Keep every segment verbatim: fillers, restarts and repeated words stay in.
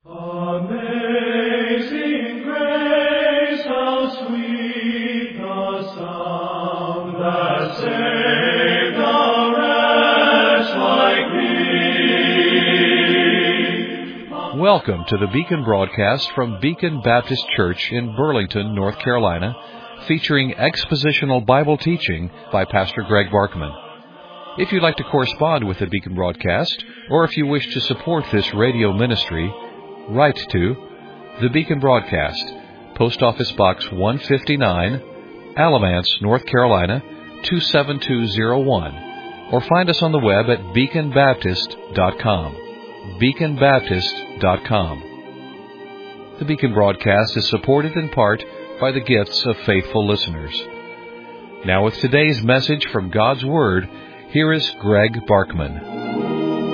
Amazing grace, how sweet the sound that saved a wretch like me. Welcome to the Beacon broadcast from Beacon Baptist Church in Burlington, North Carolina, featuring expositional Bible teaching by Pastor Greg Barkman. If you'd like to correspond with the Beacon broadcast, or if you wish to support this radio ministry, write to the Beacon Broadcast, Post Office Box one fifty-nine, Alamance, North Carolina, two seven two zero one, or find us on the web at beacon baptist dot com. beacon baptist dot com. The Beacon Broadcast is supported in part by the gifts of faithful listeners. Now with today's message from God's Word, here is Greg Barkman.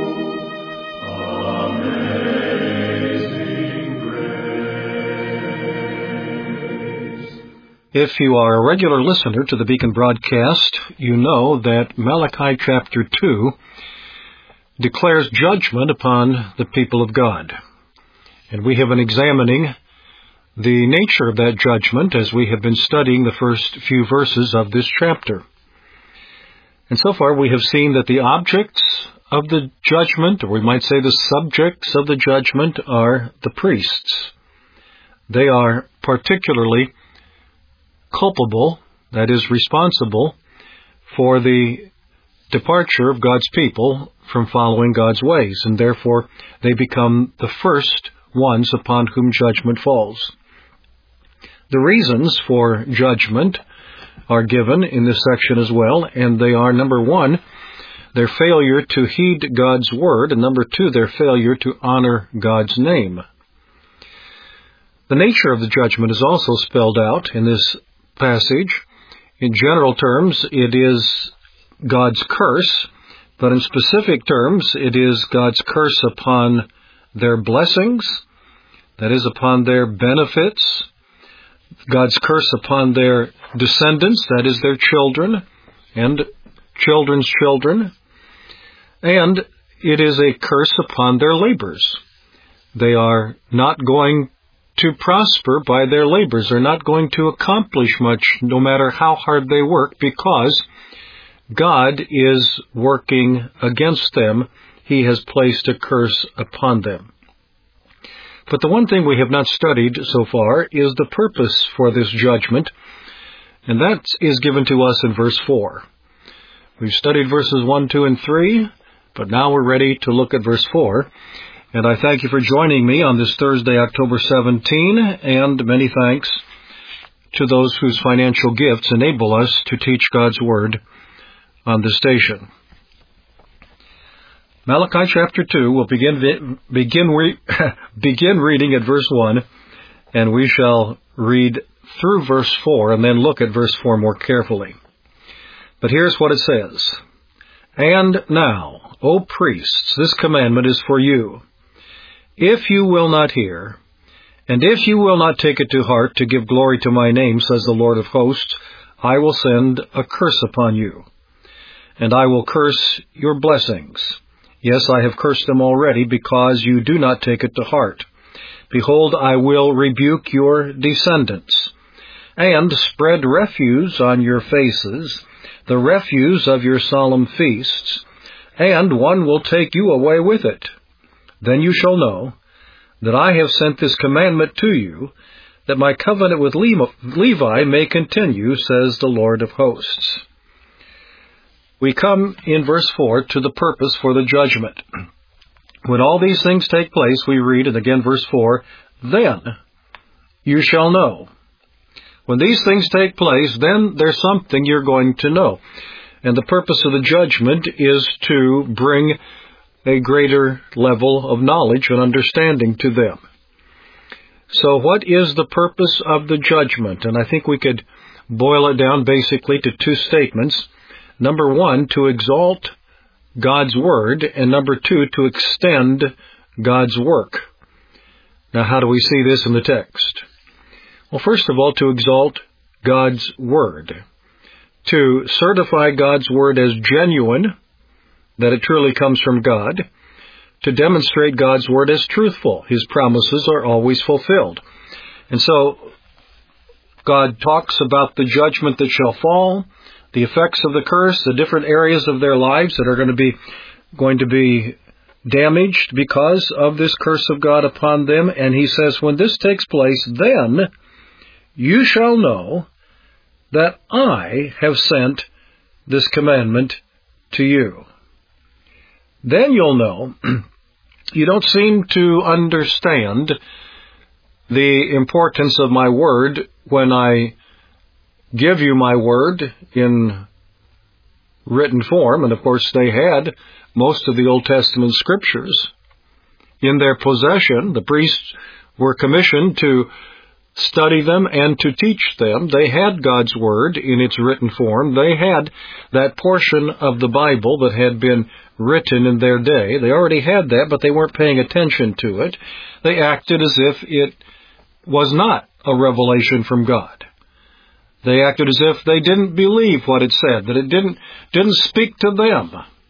If you are a regular listener to the Beacon broadcast, you know that Malachi chapter two declares judgment upon the people of God. And we have been examining the nature of that judgment as we have been studying the first few verses of this chapter. And so far we have seen that the objects of the judgment, or we might say the subjects of the judgment, are the priests. They are particularly culpable, that is responsible, for the departure of God's people from following God's ways, and therefore they become the first ones upon whom judgment falls. The reasons for judgment are given in this section as well, and they are, number one, their failure to heed God's word, and number two, their failure to honor God's name. The nature of the judgment is also spelled out in this passage. In general terms, it is God's curse, but in specific terms, it is God's curse upon their blessings, that is, upon their benefits, God's curse upon their descendants, that is, their children and children's children, and it is a curse upon their labors. They are not going to prosper by their labors. They're not going to accomplish much, no matter how hard they work, because God is working against them. He has placed a curse upon them. But the one thing we have not studied so far is the purpose for this judgment, and that is given to us in verse four. We've studied verses one, two, and three, but now we're ready to look at verse four. And I thank you for joining me on this Thursday, October seventeenth, and many thanks to those whose financial gifts enable us to teach God's Word on this station. Malachi chapter two, we'll begin begin re, begin reading at verse one, and we shall read through verse four and then look at verse four more carefully. But here's what it says. And now, O priests, this commandment is for you. If you will not hear, and if you will not take it to heart to give glory to my name, says the Lord of hosts, I will send a curse upon you, and I will curse your blessings. Yes, I have cursed them already, because you do not take it to heart. Behold, I will rebuke your descendants, and spread refuse on your faces, the refuse of your solemn feasts, and one will take you away with it. Then you shall know that I have sent this commandment to you, that my covenant with Levi may continue, says the Lord of hosts. We come in verse four to the purpose for the judgment. When all these things take place, we read, and again verse four, then you shall know. When these things take place, then there's something you're going to know. And the purpose of the judgment is to bring a greater level of knowledge and understanding to them. So what is the purpose of the judgment? And I think we could boil it down basically to two statements. Number one, to exalt God's Word, and number two, to extend God's work. Now, how do we see this in the text? Well, first of all, to exalt God's Word. To certify God's Word as genuine, that it truly comes from God, to demonstrate God's Word as truthful. His promises are always fulfilled. And so, God talks about the judgment that shall fall, the effects of the curse, the different areas of their lives that are going to be going to be damaged because of this curse of God upon them. And he says, when this takes place, then you shall know that I have sent this commandment to you. Then you'll know. You don't seem to understand the importance of my word when I give you my word in written form. And of course they had most of the Old Testament scriptures in their possession. The priests were commissioned to study them and to teach them. They had God's Word in its written form. They had that portion of the Bible that had been written in their day. They already had that, but they weren't paying attention to it. They acted as if it was not a revelation from God. They acted as if they didn't believe what it said, that it didn't, didn't speak to them.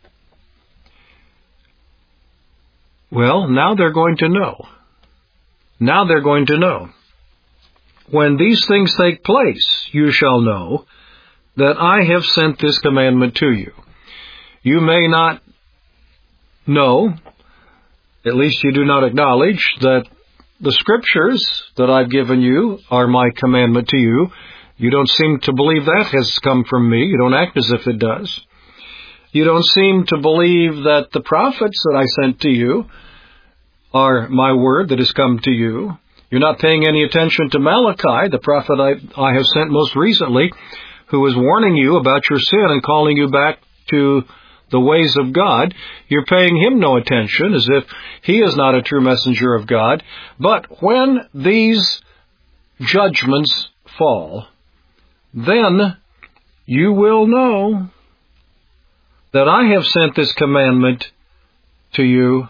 Well, now they're going to know. Now they're going to know. When these things take place, you shall know that I have sent this commandment to you. You may not know, at least you do not acknowledge, that the scriptures that I've given you are my commandment to you. You don't seem to believe that has come from me. You don't act as if it does. You don't seem to believe that the prophets that I sent to you are my word that has come to you. You're not paying any attention to Malachi, the prophet I, I have sent most recently, who is warning you about your sin and calling you back to the ways of God. You're paying him no attention, as if he is not a true messenger of God. But when these judgments fall, then you will know that I have sent this commandment to you.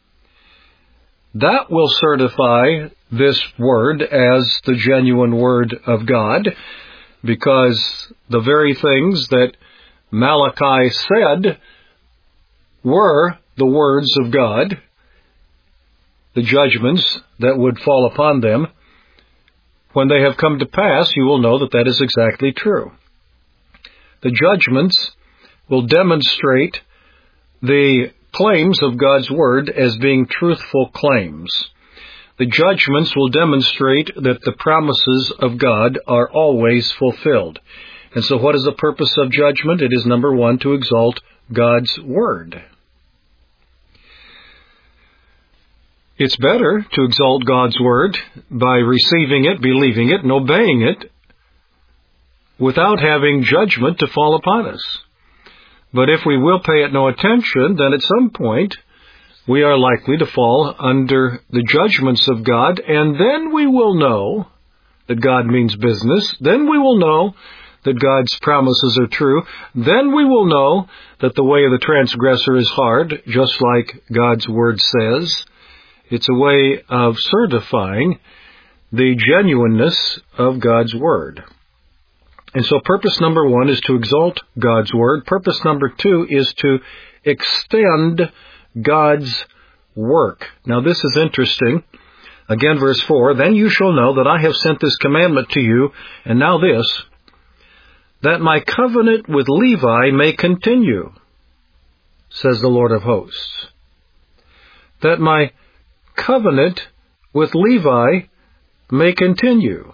That will certify this word as the genuine word of God, because the very things that Malachi said were the words of God, the judgments that would fall upon them. When they have come to pass, you will know that that is exactly true. The judgments will demonstrate the claims of God's Word as being truthful claims. The judgments will demonstrate that the promises of God are always fulfilled. And so what is the purpose of judgment? It is, number one, to exalt God's Word. It's better to exalt God's Word by receiving it, believing it, and obeying it without having judgment to fall upon us. But if we will pay it no attention, then at some point we are likely to fall under the judgments of God, and then we will know that God means business. Then we will know that God's promises are true. Then we will know that the way of the transgressor is hard, just like God's Word says. It's a way of certifying the genuineness of God's Word. And so purpose number one is to exalt God's Word. Purpose number two is to extend God's work. Now this is interesting. Again, verse four, then you shall know that I have sent this commandment to you, and now this, that my covenant with Levi may continue, says the Lord of hosts. That my covenant with Levi may continue.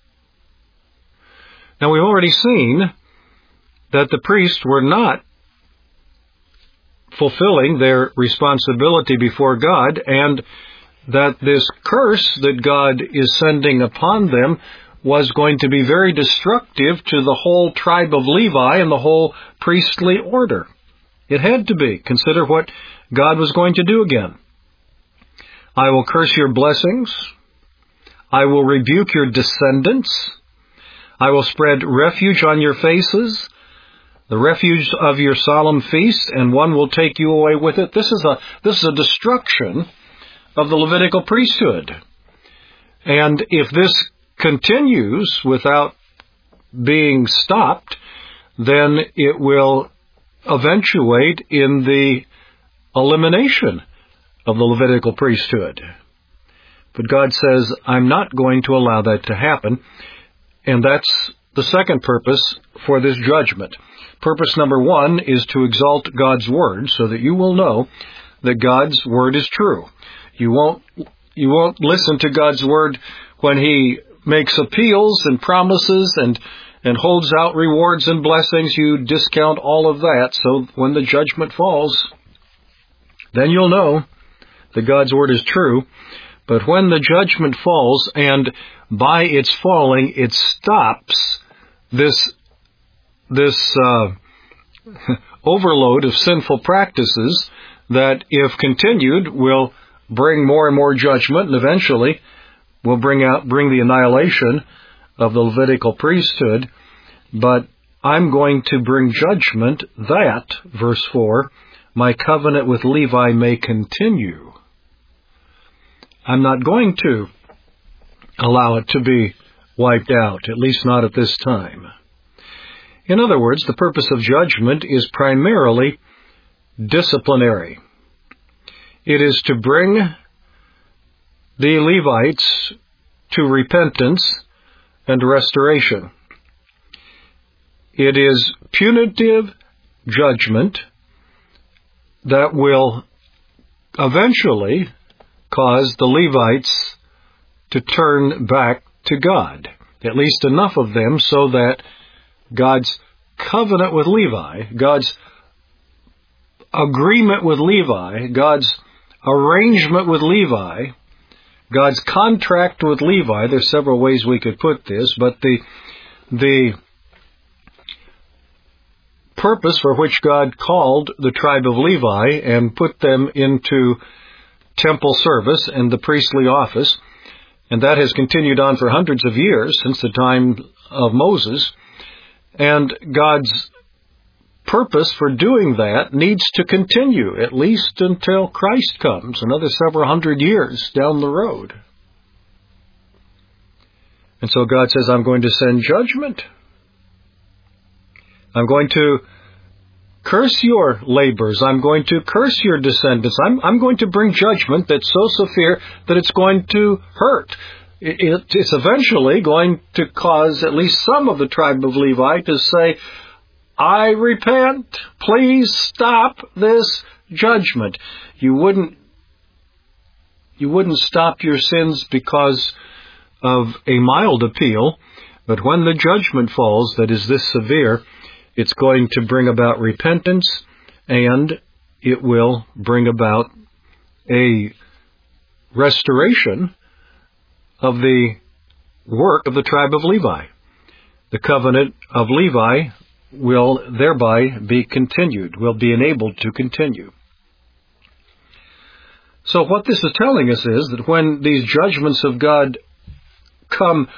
Now we've already seen that the priests were not fulfilling their responsibility before God, and that this curse that God is sending upon them was going to be very destructive to the whole tribe of Levi and the whole priestly order. It had to be. Consider what God was going to do again. I will curse your blessings. I will rebuke your descendants. I will spread refuge on your faces, the refuge of your solemn feast, and one will take you away with it. This is a this is a destruction of the Levitical priesthood. And if this continues without being stopped, then it will eventuate in the elimination of the Levitical priesthood. But God says, I'm not going to allow that to happen, and that's the second purpose for this judgment. Purpose number one is to exalt God's Word so that you will know that God's Word is true. You won't, you won't listen to God's Word when He makes appeals and promises and, and holds out rewards and blessings. You discount all of that, so when the judgment falls, then you'll know that God's Word is true. But when the judgment falls, and by its falling, it stops this this uh, overload of sinful practices that, if continued, will bring more and more judgment, and eventually will bring out bring the annihilation of the Levitical priesthood. But I'm going to bring judgment that, verse four, my covenant with Levi may continue. I'm not going to allow it to be wiped out, at least not at this time. In other words, the purpose of judgment is primarily disciplinary. It is to bring the Levites to repentance and restoration. It is punitive judgment that will eventually cause the Levites to turn back to God, at least enough of them so that God's covenant with Levi, God's agreement with Levi, God's arrangement with Levi, God's contract with Levi, there's several ways we could put this, but the the purpose for which God called the tribe of Levi and put them into temple service and the priestly office, and that has continued on for hundreds of years since the time of Moses. And God's purpose for doing that needs to continue, at least until Christ comes, another several hundred years down the road. And so God says, I'm going to send judgment. I'm going to curse your labors. I'm going to curse your descendants. I'm, I'm going to bring judgment that's so severe that it's going to hurt. It, it, it's eventually going to cause at least some of the tribe of Levi to say, I repent. Please stop this judgment. You wouldn't, you wouldn't stop your sins because of a mild appeal, but when the judgment falls that is this severe, it's going to bring about repentance, and it will bring about a restoration of the work of the tribe of Levi. The covenant of Levi will thereby be continued, will be enabled to continue. So what this is telling us is that when these judgments of God come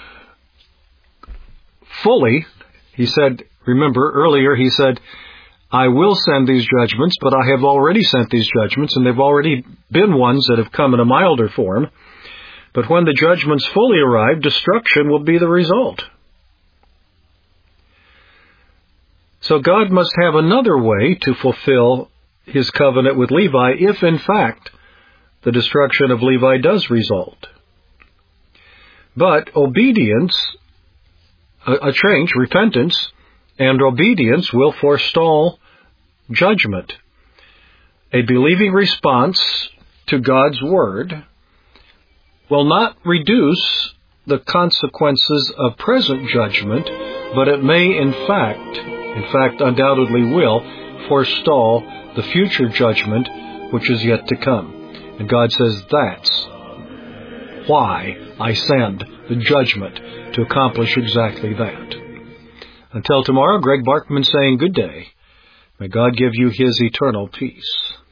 fully, he said, remember earlier he said, I will send these judgments, but I have already sent these judgments, and they've already been ones that have come in a milder form. But when the judgments fully arrive, destruction will be the result. So God must have another way to fulfill his covenant with Levi if, in fact, the destruction of Levi does result. But obedience, a, a change, repentance, and obedience will forestall judgment. A believing response to God's word will not reduce the consequences of present judgment, but it may in fact, in fact undoubtedly will, forestall the future judgment which is yet to come. And God says that's why I send the judgment, to accomplish exactly that. Until tomorrow, Greg Barkman saying good day. May God give you his eternal peace.